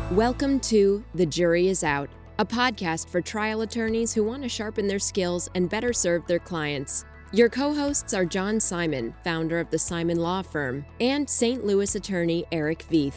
Welcome to The Jury is Out, a podcast for trial attorneys who want to sharpen their skills and better serve their clients. Your co-hosts are John Simon, founder of the Simon Law Firm, and St. Louis attorney Eric Veith.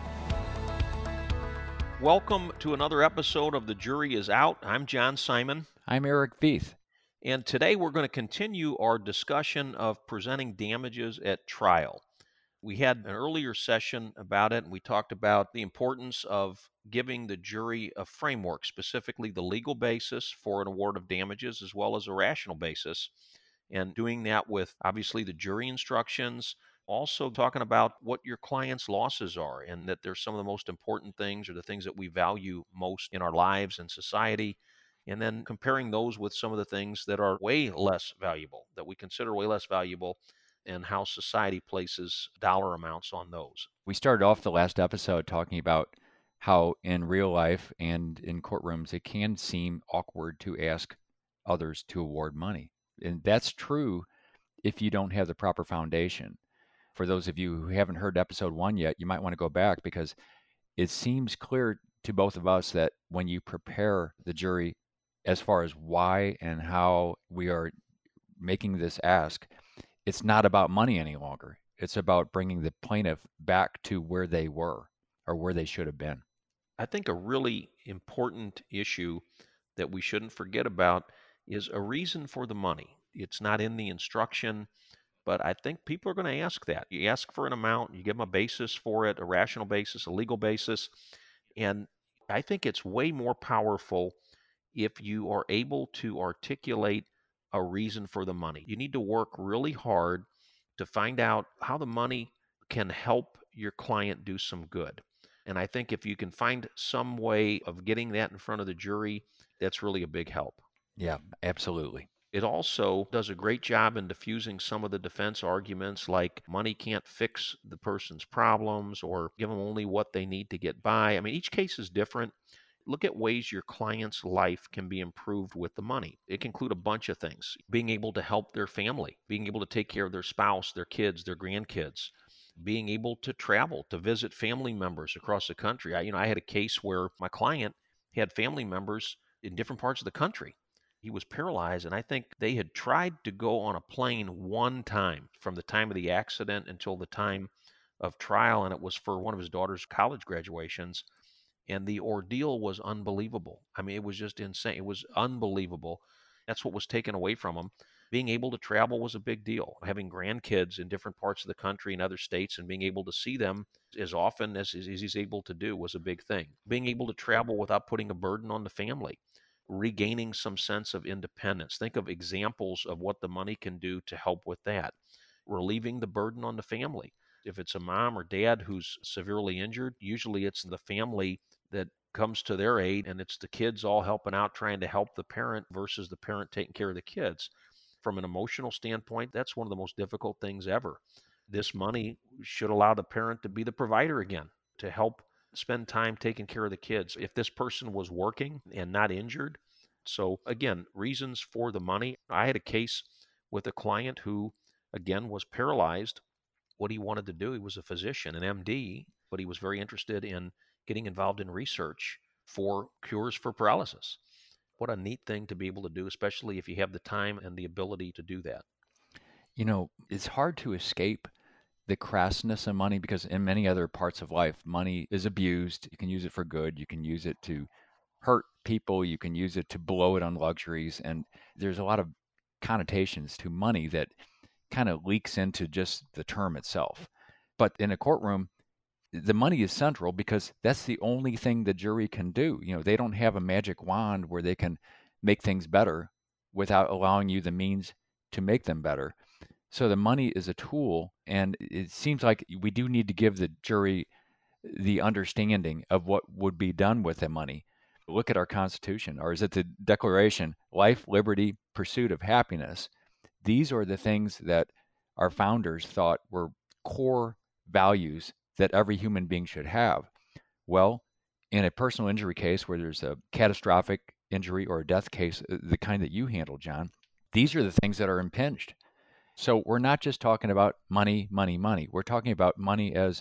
Welcome to another episode of The Jury is Out. I'm John Simon. I'm Eric Veith. And today we're going to continue our discussion of presenting damages at trial. We had an earlier session about it, and we talked about the importance of giving the jury a framework, specifically the legal basis for an award of damages, as well as a rational basis, and doing that with, obviously, the jury instructions, also talking about what your client's losses are, and that they're some of the most important things or the things that we value most in our lives and society, and then comparing those with some of the things that are way less valuable, that we consider way less valuable, and how society places dollar amounts on those. We started off the last episode talking about how in real life and in courtrooms it can seem awkward to ask others to award money. And that's true if you don't have the proper foundation. For those of you who haven't heard episode 1 yet, you might want to go back because it seems clear to both of us that when you prepare the jury as far as why and how we are making this ask, it's not about money any longer. It's about bringing the plaintiff back to where they were or where they should have been. I think a really important issue that we shouldn't forget about is a reason for the money. It's not in the instruction, but I think people are going to ask that. You ask for an amount, you give them a basis for it, a rational basis, a legal basis, and I think it's way more powerful if you are able to articulate a reason for the money. You need to work really hard to find out how the money can help your client do some good. And I think if you can find some way of getting that in front of the jury, that's really a big help. Yeah, absolutely. It also does a great job in diffusing some of the defense arguments like money can't fix the person's problems or give them only what they need to get by. I mean, each case is different. Look at ways your client's life can be improved with the money. It can include a bunch of things. Being able to help their family, being able to take care of their spouse, their kids, their grandkids, being able to travel, to visit family members across the country. I had a case where my client had family members in different parts of the country. He was paralyzed, and I think they had tried to go on a plane one time from the time of the accident until the time of trial, and it was for one of his daughter's college graduations. And the ordeal was unbelievable. I mean, it was just insane. It was unbelievable. That's what was taken away from him. Being able to travel was a big deal. Having grandkids in different parts of the country and other states and being able to see them as often as he's able to do was a big thing. Being able to travel without putting a burden on the family. Regaining some sense of independence. Think of examples of what the money can do to help with that. Relieving the burden on the family. If it's a mom or dad who's severely injured, usually it's the family that comes to their aid, and it's the kids all helping out, trying to help the parent versus the parent taking care of the kids. From an emotional standpoint, that's one of the most difficult things ever. This money should allow the parent to be the provider again, to help spend time taking care of the kids. If this person was working and not injured. So again, reasons for the money. I had a case with a client who, again, was paralyzed. What he wanted to do, he was a physician, an MD, but he was very interested in getting involved in research for cures for paralysis. What a neat thing to be able to do, especially if you have the time and the ability to do that. You know, it's hard to escape the crassness of money because in many other parts of life, money is abused. You can use it for good. You can use it to hurt people. You can use it to blow it on luxuries. And there's a lot of connotations to money that kind of leaks into just the term itself. But in a courtroom, the money is central because that's the only thing the jury can do. You know, they don't have a magic wand where they can make things better without allowing you the means to make them better. So the money is a tool, and it seems like we do need to give the jury the understanding of what would be done with the money. Look at our Constitution, or is it the Declaration, life, liberty, pursuit of happiness? These are the things that our founders thought were core values that every human being should have. Well, in a personal injury case where there's a catastrophic injury or a death case, the kind that you handle, John, these are the things that are impinged. So we're not just talking about money, money, money. We're talking about money as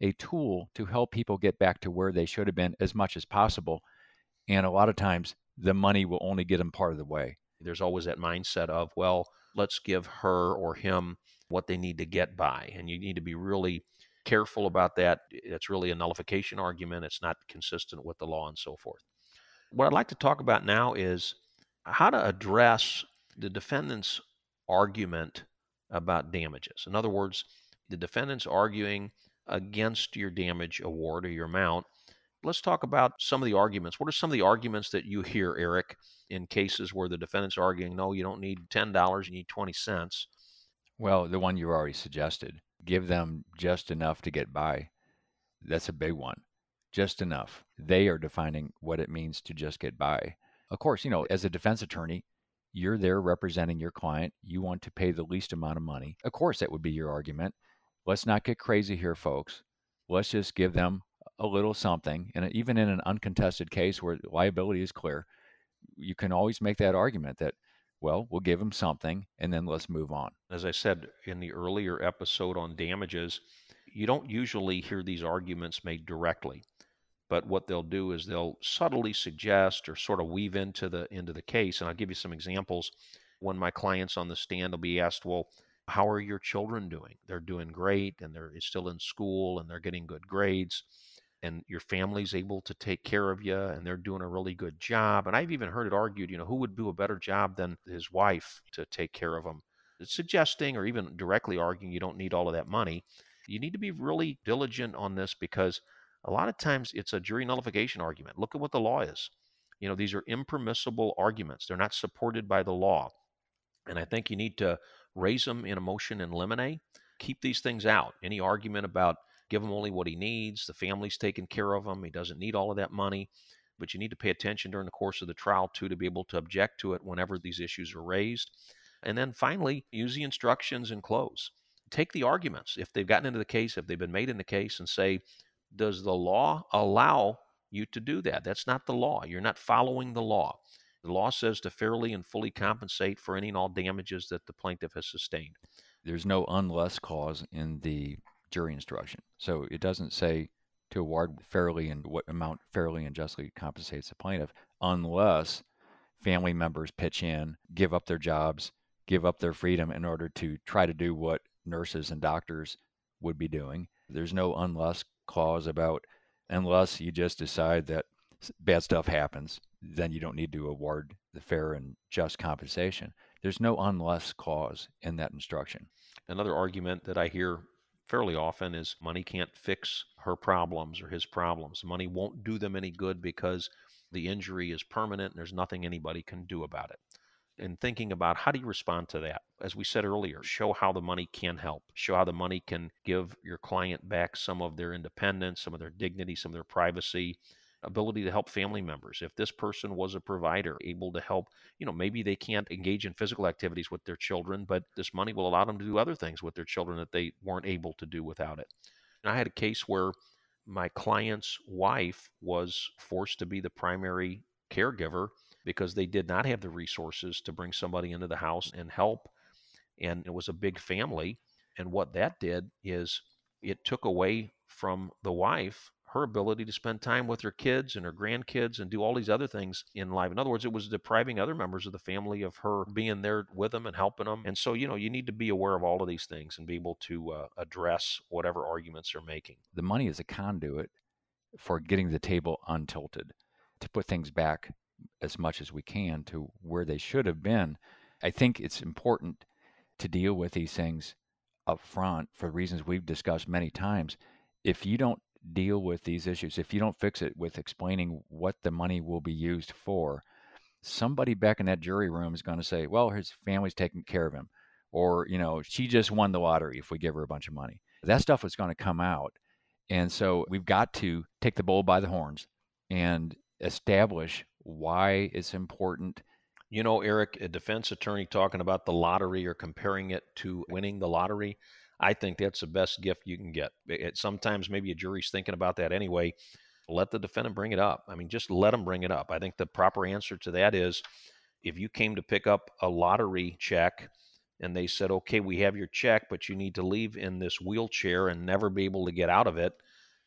a tool to help people get back to where they should have been as much as possible. And a lot of times the money will only get them part of the way. There's always that mindset of, well, let's give her or him what they need to get by. And you need to be really careful about that. It's really a nullification argument. It's not consistent with the law and so forth. What I'd like to talk about now is how to address the defendant's argument about damages. In other words, the defendant's arguing against your damage award or your amount. Let's talk about some of the arguments. What are some of the arguments that you hear, Eric, in cases where the defendant's arguing, no, you don't need $10, you need 20 cents? Well, the one you already suggested, give them just enough to get by. That's a big one. Just enough. They are defining what it means to just get by. Of course, as a defense attorney, you're there representing your client. You want to pay the least amount of money. Of course, that would be your argument. Let's not get crazy here, folks. Let's just give them a little something. And even in an uncontested case where liability is clear, you can always make that argument that, well, we'll give them something and then let's move on. As I said in the earlier episode on damages, you don't usually hear these arguments made directly. But what they'll do is they'll subtly suggest or sort of weave into the case. And I'll give you some examples. When my client's on the stand, they'll be asked, well, how are your children doing? They're doing great, and they're still in school, and they're getting good grades, and your family's able to take care of you, and they're doing a really good job. And I've even heard it argued, who would do a better job than his wife to take care of him? It's suggesting or even directly arguing you don't need all of that money. You need to be really diligent on this because a lot of times it's a jury nullification argument. Look at what the law is. These are impermissible arguments. They're not supported by the law. And I think you need to raise them in a motion in limine. Keep these things out. Any argument about give him only what he needs, the family's taking care of him, he doesn't need all of that money. But you need to pay attention during the course of the trial, too, to be able to object to it whenever these issues are raised. And then finally, use the instructions in close. Take the arguments, if they've gotten into the case, if they've been made in the case, and say, does the law allow you to do that? That's not the law. You're not following the law. The law says to fairly and fully compensate for any and all damages that the plaintiff has sustained. There's no unless clause in the jury instruction. So it doesn't say to award fairly and what amount fairly and justly compensates the plaintiff unless family members pitch in, give up their jobs, give up their freedom in order to try to do what nurses and doctors would be doing. There's no unless clause about unless you just decide that bad stuff happens, then you don't need to award the fair and just compensation. There's no unless clause in that instruction. Another argument that I hear fairly often is money can't fix her problems or his problems. Money won't do them any good because the injury is permanent and there's nothing anybody can do about it. And thinking about how do you respond to that? As we said earlier, show how the money can help. Show how the money can give your client back some of their independence, some of their dignity, some of their privacy, ability to help family members. If this person was a provider, able to help, maybe they can't engage in physical activities with their children, but this money will allow them to do other things with their children that they weren't able to do without it. And I had a case where my client's wife was forced to be the primary caregiver because they did not have the resources to bring somebody into the house and help. And it was a big family. And what that did is it took away from the wife her ability to spend time with her kids and her grandkids and do all these other things in life. In other words, it was depriving other members of the family of her being there with them and helping them. And so, you need to be aware of all of these things and be able to address whatever arguments they're making. The money is a conduit for getting the table untilted, to put things back as much as we can to where they should have been. I think it's important to deal with these things up front for reasons we've discussed many times. If you don't deal with these issues, if you don't fix it with explaining what the money will be used for, somebody back in that jury room is going to say, well, his family's taking care of him, or, she just won the lottery if we give her a bunch of money. That stuff is going to come out. And so we've got to take the bull by the horns and establish why it's important. Eric, a defense attorney talking about the lottery or comparing it to winning the lottery, I think that's the best gift you can get. Sometimes maybe a jury's thinking about that anyway. Let the defendant bring it up. Just let them bring it up. I think the proper answer to that is if you came to pick up a lottery check and they said, okay, we have your check, but you need to leave in this wheelchair and never be able to get out of it,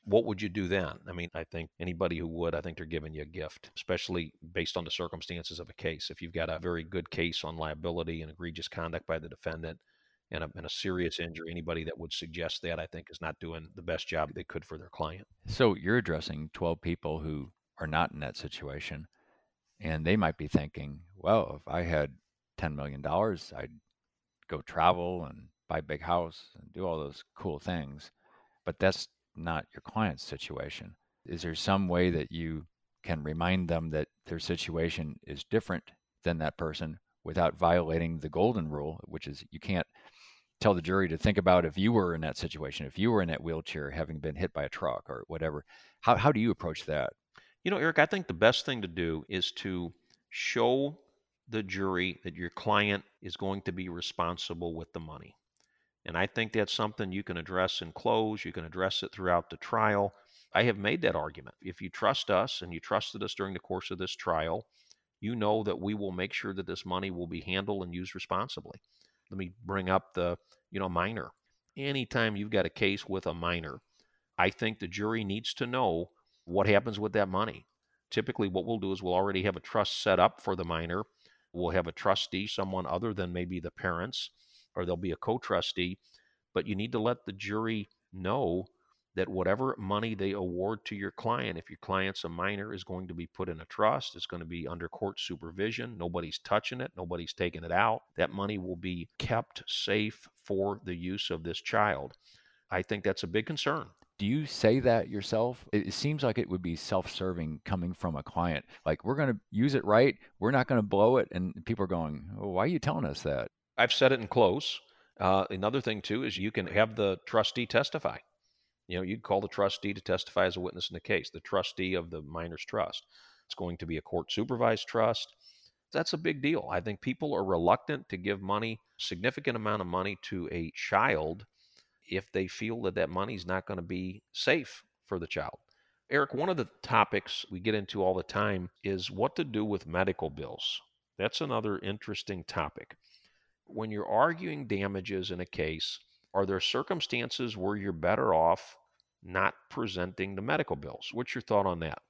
What would you do then? I mean, I think anybody who would, I think they're giving you a gift, especially based on the circumstances of a case. If you've got a very good case on liability and egregious conduct by the defendant and a serious injury, anybody that would suggest that, I think, is not doing the best job they could for their client. So you're addressing 12 people who are not in that situation, and they might be thinking, well, if I had $10 million, I'd go travel and buy a big house and do all those cool things. But that's not your client's situation. Is there some way that you can remind them that their situation is different than that person without violating the golden rule, which is you can't tell the jury to think about if you were in that situation, if you were in that wheelchair having been hit by a truck or whatever? How do you approach that? Eric, I think the best thing to do is to show the jury that your client is going to be responsible with the money. And I think that's something you can address in close. You can address it throughout the trial. I have made that argument. If you trust us and you trusted us during the course of this trial, you know that we will make sure that this money will be handled and used responsibly. Let me bring up the, minor. Anytime you've got a case with a minor, I think the jury needs to know what happens with that money. Typically, what we'll do is we'll already have a trust set up for the minor. We'll have a trustee, someone other than maybe the parents, or there'll be a co-trustee. But you need to let the jury know that whatever money they award to your client, if your client's a minor, is going to be put in a trust. It's going to be under court supervision. Nobody's touching it. Nobody's taking it out. That money will be kept safe for the use of this child. I think that's a big concern. Do you say that yourself? It seems like it would be self-serving coming from a client. Like, we're going to use it right. We're not going to blow it. And people are going, oh, why are you telling us that? I've said it in close. Another thing, too, is you can have the trustee testify. You'd call the trustee to testify as a witness in the case, the trustee of the minor's trust. It's going to be a court-supervised trust. That's a big deal. I think people are reluctant to give money, significant amount of money, to a child if they feel that that money is not going to be safe for the child. Eric, one of the topics we get into all the time is what to do with medical bills. That's another interesting topic. When you're arguing damages in a case, are there circumstances where you're better off not presenting the medical bills? What's your thought on that?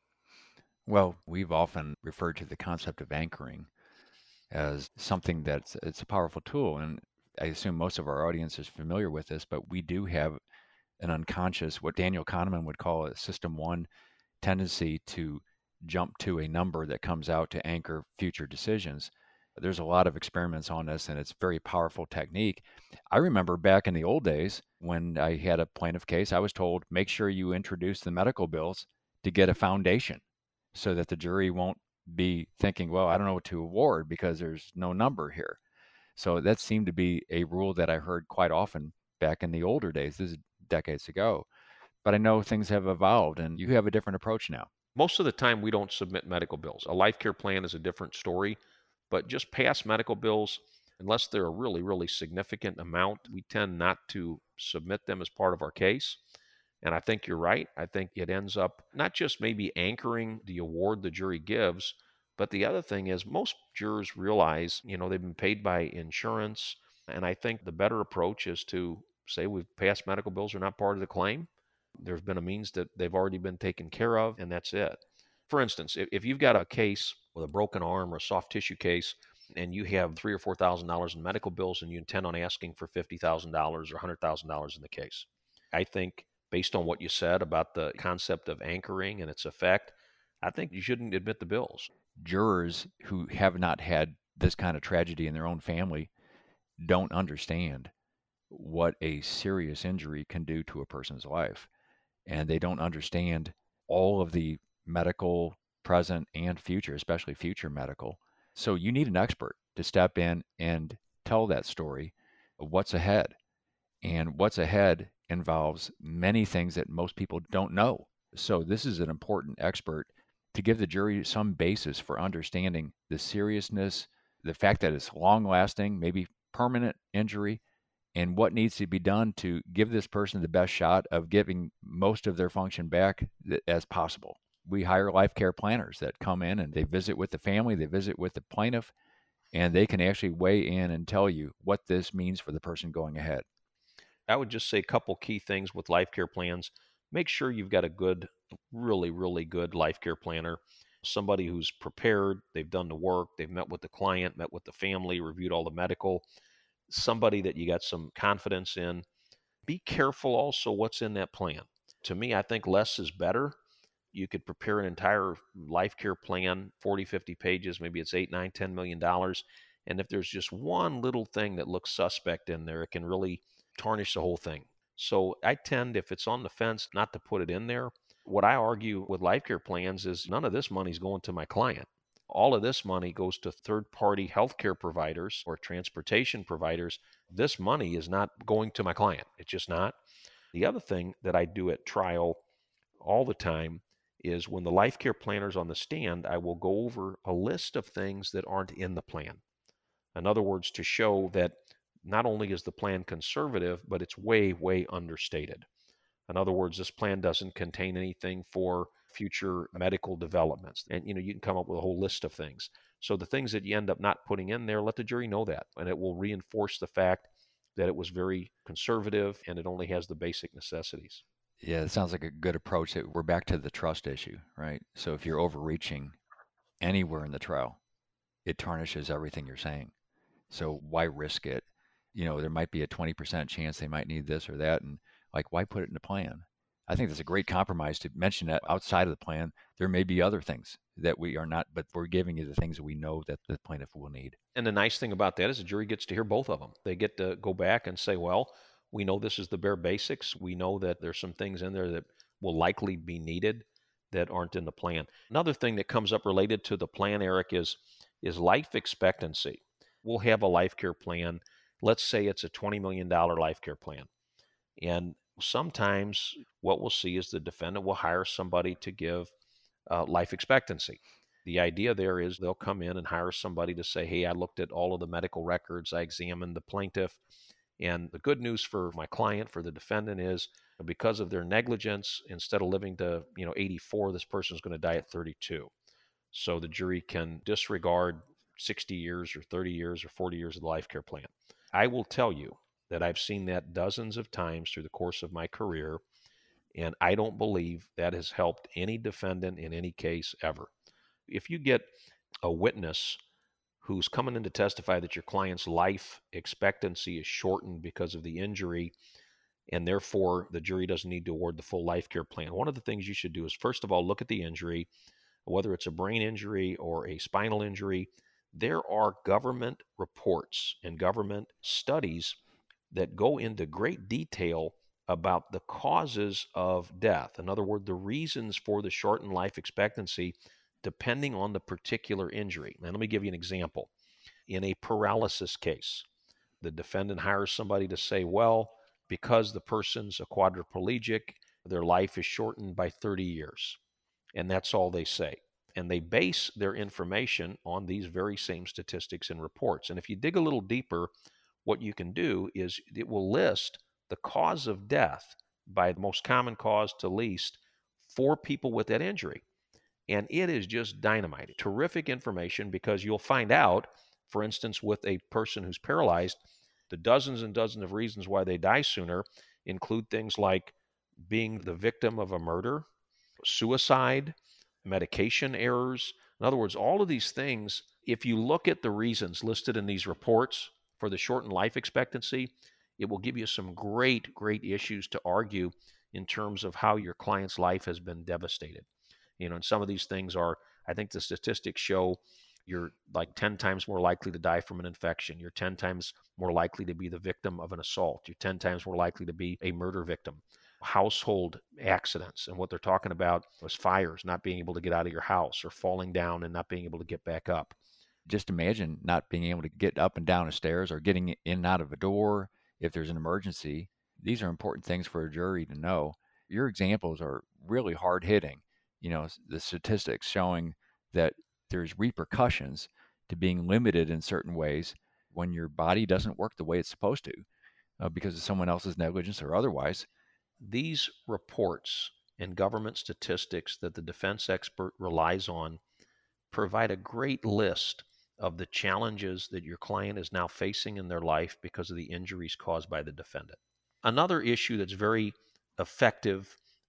Well, we've often referred to the concept of anchoring as something it's a powerful tool. And I assume most of our audience is familiar with this, but we do have an unconscious, what Daniel Kahneman would call a system one tendency to jump to a number that comes out to anchor future decisions. There's a lot of experiments on this, and it's a very powerful technique. I remember back in the old days when I had a plaintiff case, I was told, make sure you introduce the medical bills to get a foundation so that the jury won't be thinking, well, I don't know what to award because there's no number here. So that seemed to be a rule that I heard quite often back in the older days. This is decades ago. But I know things have evolved, and you have a different approach now. Most of the time, we don't submit medical bills. A life care plan is a different story, but just past medical bills, unless they're a really, really significant amount, we tend not to submit them as part of our case. And I think you're right. I think it ends up not just maybe anchoring the award the jury gives, but the other thing is most jurors realize, they've been paid by insurance. And I think the better approach is to say past medical bills are not part of the claim. There's been a means that they've already been taken care of, and that's it. For instance, if you've got a case with a broken arm or a soft tissue case, and you have $3,000 or $4,000 in medical bills, and you intend on asking for $50,000 or $100,000 in the case, I think based on what you said about the concept of anchoring and its effect, I think you shouldn't admit the bills. Jurors who have not had this kind of tragedy in their own family don't understand what a serious injury can do to a person's life. And they don't understand all of the medical, present and future, especially future medical. So you need an expert to step in and tell that story of what's ahead. And what's ahead involves many things that most people don't know. So this is an important expert to give the jury some basis for understanding the seriousness, the fact that it's long lasting, maybe permanent injury, and what needs to be done to give this person the best shot of giving most of their function back as possible. We hire life care planners that come in and they visit with the family, they visit with the plaintiff, and they can actually weigh in and tell you what this means for the person going ahead. I would just say a couple key things with life care plans. make sure you've got a good, really, really good life care planner, somebody who's prepared, they've done the work, they've met with the client, met with the family, reviewed all the medical, somebody that you got some confidence in. Be careful also what's in that plan. To me, I think less is better. You could prepare an entire life care plan, 40, 50 pages, maybe it's 8, 9, $10 million. And if there's just one little thing that looks suspect in there, it can really tarnish the whole thing. So I tend, if it's on the fence, not to put it in there. What I argue with life care plans is none of this money is going to my client. All of this money goes to third-party healthcare providers or transportation providers. This money is not going to my client. It's just not. The other thing that I do at trial all the time is when the life care planner's on the stand, I will go over a list of things that aren't in the plan. In other words, to show that not only is the plan conservative, but it's way, way understated. In other words, this plan doesn't contain anything for future medical developments. And you can come up with a whole list of things. So the things that you end up not putting in there, let the jury know that. And it will reinforce the fact that it was very conservative and it only has the basic necessities. Yeah, it sounds like a good approach. We're back to the trust issue, right? So if you're overreaching anywhere in the trial, it tarnishes everything you're saying. So why risk it? There might be a 20% chance they might need this or that. And why put it in the plan? I think that's a great compromise to mention that outside of the plan, there may be other things that we are not, but we're giving you the things that we know that the plaintiff will need. And the nice thing about that is the jury gets to hear both of them. They get to go back and say, well, we know this is the bare basics. We know that there's some things in there that will likely be needed that aren't in the plan. Another thing that comes up related to the plan, Eric, is life expectancy. We'll have a life care plan. Let's say it's a $20 million life care plan. And sometimes what we'll see is the defendant will hire somebody to give life expectancy. The idea there is they'll come in and hire somebody to say, hey, I looked at all of the medical records, I examined the plaintiff, and the good news for my client, for the defendant, is because of their negligence, instead of living to 84, this person is going to die at 32. So the jury can disregard 60 years or 30 years or 40 years of the life care plan. I will tell you that I've seen that dozens of times through the course of my career, and I don't believe that has helped any defendant in any case ever. If you get a witness who's coming in to testify that your client's life expectancy is shortened because of the injury, and therefore the jury doesn't need to award the full life care plan, one of the things you should do is, first of all, look at the injury, whether it's a brain injury or a spinal injury. There are government reports and government studies that go into great detail about the causes of death. In other words, the reasons for the shortened life expectancy depending on the particular injury. Now, let me give you an example. In a paralysis case, the defendant hires somebody to say, well, because the person's a quadriplegic, their life is shortened by 30 years. And that's all they say. And they base their information on these very same statistics and reports. And if you dig a little deeper, what you can do is it will list the cause of death by the most common cause to least for people with that injury. And it is just dynamite. Terrific information, because you'll find out, for instance, with a person who's paralyzed, the dozens and dozens of reasons why they die sooner include things like being the victim of a murder, suicide, medication errors. In other words, all of these things, if you look at the reasons listed in these reports for the shortened life expectancy, it will give you some great, great issues to argue in terms of how your client's life has been devastated. And some of these things are, I think the statistics show you're like 10 times more likely to die from an infection. You're 10 times more likely to be the victim of an assault. You're 10 times more likely to be a murder victim. Household accidents, and what they're talking about was fires, not being able to get out of your house, or falling down and not being able to get back up. Just imagine not being able to get up and down the stairs or getting in and out of a door if there's an emergency. These are important things for a jury to know. Your examples are really hard hitting. The statistics showing that there's repercussions to being limited in certain ways when your body doesn't work the way it's supposed to because of someone else's negligence or otherwise. These reports and government statistics that the defense expert relies on provide a great list of the challenges that your client is now facing in their life because of the injuries caused by the defendant. Another issue that's very effective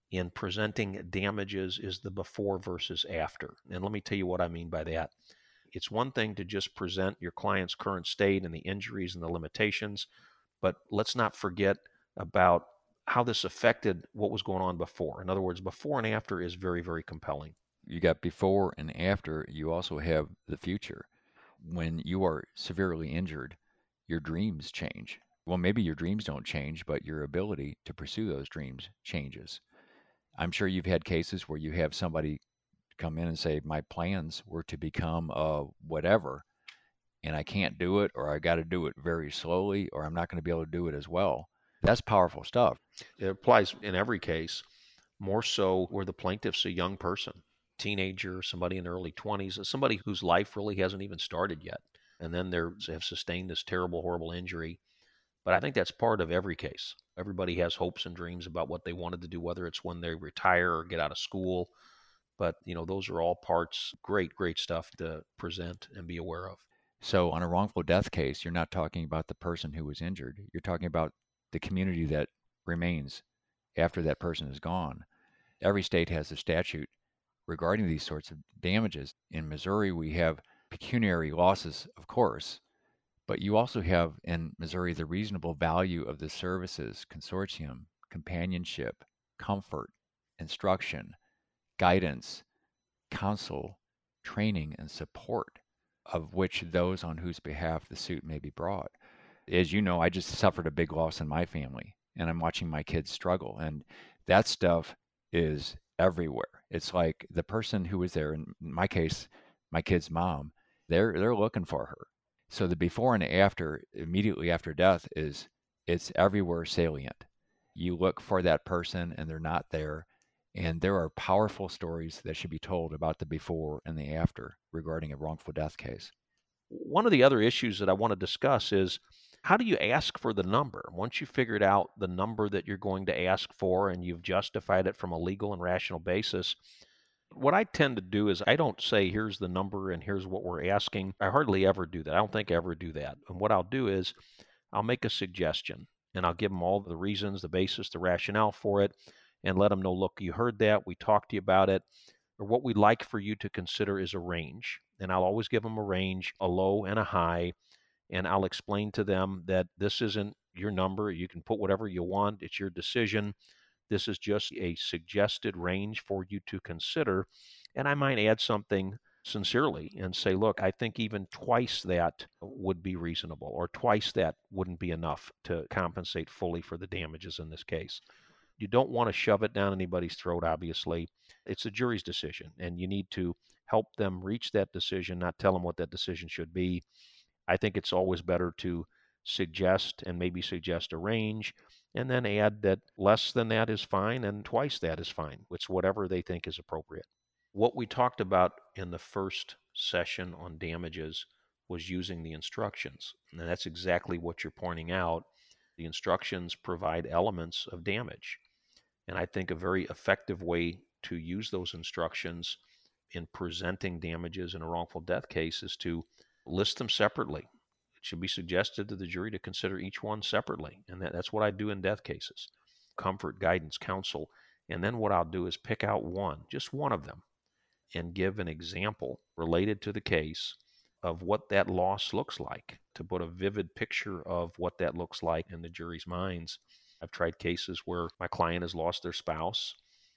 in presenting damages is the before versus after. And let me tell you what I mean by that. It's one thing to just present your client's current state and the injuries and the limitations, but let's not forget about how this affected what was going on before. In other words, before and after is very, very compelling. You got before and after. You also have the future. When you are severely injured, your dreams change. Well, maybe your dreams don't change, but your ability to pursue those dreams changes. I'm sure you've had cases where you have somebody come in and say, my plans were to become whatever, and I can't do it, or I got to do it very slowly, or I'm not going to be able to do it as well. That's powerful stuff. It applies in every case, more so where the plaintiff's a young person, teenager, somebody in their early 20s, somebody whose life really hasn't even started yet. And then they have sustained this terrible, horrible injury. But I think that's part of every case. Everybody has hopes and dreams about what they wanted to do, whether it's when they retire or get out of school. But, those are all parts, great, great stuff to present and be aware of. So, on a wrongful death case, you're not talking about the person who was injured. You're talking about the community that remains after that person is gone. Every state has a statute regarding these sorts of damages. In Missouri, we have pecuniary losses, of course, but you also have in Missouri the reasonable value of the services, consortium, companionship, comfort, instruction, guidance, counsel, training, and support, of which those on whose behalf the suit may be brought. As you know, I just suffered a big loss in my family, and I'm watching my kids struggle, and that stuff is everywhere. It's like the person who was there, in my case, my kid's mom, they're looking for her. So the before and after, immediately after death, it's everywhere salient. You look for that person and they're not there. And there are powerful stories that should be told about the before and the after regarding a wrongful death case. One of the other issues that I want to discuss is, how do you ask for the number? Once you figured out the number that you're going to ask for and you've justified it from a legal and rational basis, what I tend to do is I don't say, here's the number and here's what we're asking. I hardly ever do that. I don't think I ever do that. And what I'll do is I'll make a suggestion and I'll give them all the reasons, the basis, the rationale for it, and let them know, look, you heard that. We talked to you about it. Or what we'd like for you to consider is a range. And I'll always give them a range, a low and a high. And I'll explain to them that this isn't your number. You can put whatever you want. It's your decision. This is just a suggested range for you to consider. And I might add something sincerely and say, look, I think even twice that would be reasonable, or twice that wouldn't be enough to compensate fully for the damages in this case. You don't want to shove it down anybody's throat, obviously. It's a jury's decision, and you need to help them reach that decision, not tell them what that decision should be. I think it's always better to suggest and maybe suggest a range and then add that less than that is fine and twice that is fine. It's whatever they think is appropriate. What we talked about in the first session on damages was using the instructions. And that's exactly what you're pointing out. The instructions provide elements of damage. And I think a very effective way to use those instructions in presenting damages in a wrongful death case is to list them separately. It should be suggested to the jury to consider each one separately. And that's what I do in death cases: comfort, guidance, counsel. And then what I'll do is pick out one, just one of them, and give an example related to the case of what that loss looks like, to put a vivid picture of what that looks like in the jury's minds. I've tried cases where my client has lost their spouse,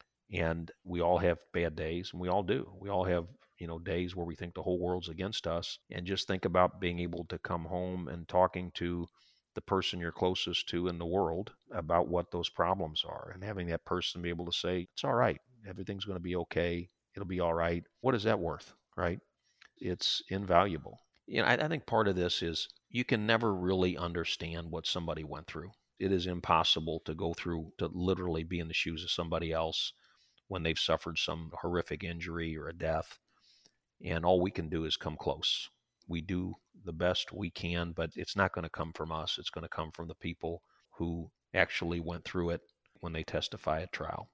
and we all have bad days, and we all do. We all have, days where we think the whole world's against us, and just think about being able to come home and talking to the person you're closest to in the world about what those problems are, and having that person be able to say, it's all right, everything's going to be okay, it'll be all right. What is that worth, right? It's invaluable. I think part of this is you can never really understand what somebody went through. It is impossible to go through, to literally be in the shoes of somebody else when they've suffered some horrific injury or a death. And all we can do is come close. We do the best we can, but it's not going to come from us. It's going to come from the people who actually went through it when they testify at trial.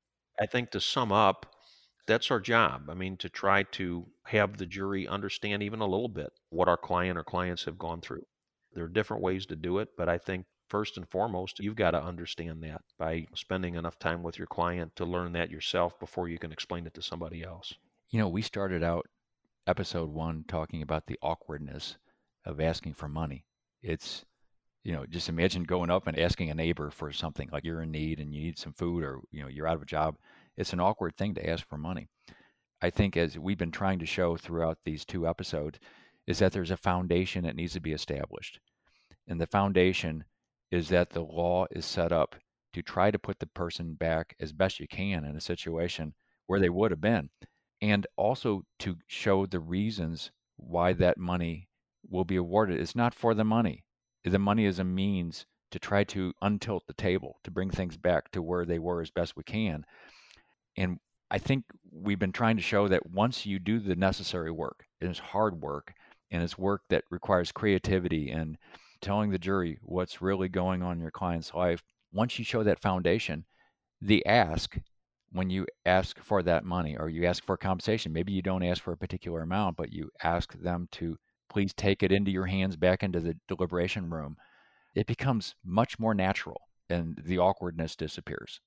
I think to sum up, that's our job. I mean, to try to have the jury understand even a little bit what our client or clients have gone through. There are different ways to do it, but I think first and foremost, you've got to understand that by spending enough time with your client to learn that yourself before you can explain it to somebody else. We started out episode 1 talking about the awkwardness of asking for money. It's, just imagine going up and asking a neighbor for something, like you're in need and you need some food, or, you're out of a job. It's an awkward thing to ask for money. I think, as we've been trying to show throughout these 2 episodes, is that there's a foundation that needs to be established. And the foundation is that the law is set up to try to put the person back as best you can in a situation where they would have been, and also to show the reasons why that money will be awarded. It's not for the money. The money is a means to try to untilt the table, to bring things back to where they were as best we can. And I think we've been trying to show that once you do the necessary work, and it's hard work, and it's work that requires creativity and telling the jury what's really going on in your client's life, once you show that foundation, the ask, when you ask for that money or you ask for compensation, maybe you don't ask for a particular amount, but you ask them to please take it into your hands back into the deliberation room, it becomes much more natural and the awkwardness disappears.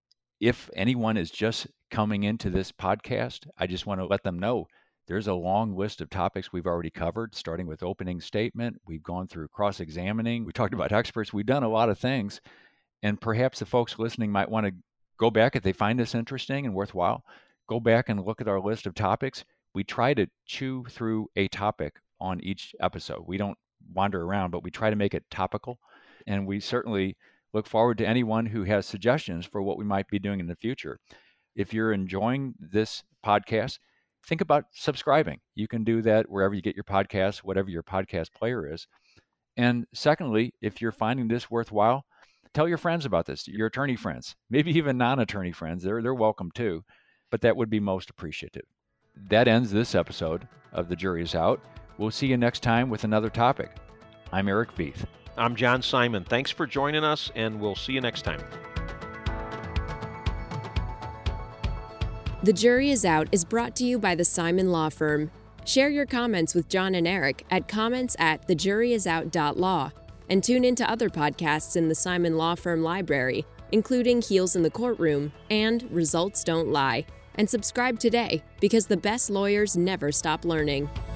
If anyone is just coming into this podcast, I just want to let them know there's a long list of topics we've already covered, starting with opening statement. We've gone through cross-examining. We talked about experts. We've done a lot of things. And perhaps the folks listening might want to go back, if they find this interesting and worthwhile, go back and look at our list of topics. We try to chew through a topic on each episode. We don't wander around, but we try to make it topical. And we certainly look forward to anyone who has suggestions for what we might be doing in the future. If you're enjoying this podcast, think about subscribing. You can do that wherever you get your podcasts, whatever your podcast player is. And secondly, if you're finding this worthwhile, tell your friends about this, your attorney friends, maybe even non-attorney friends. They're welcome too, but that would be most appreciative. That ends this episode of The Jury is Out. We'll see you next time with another topic. I'm Eric Veith. I'm John Simon. Thanks for joining us, and we'll see you next time. The Jury is Out is brought to you by the Simon Law Firm. Share your comments with John and Eric at comments@thejuryisout.law, and tune into other podcasts in the Simon Law Firm library, including Heels in the Courtroom and Results Don't Lie. And subscribe today, because the best lawyers never stop learning.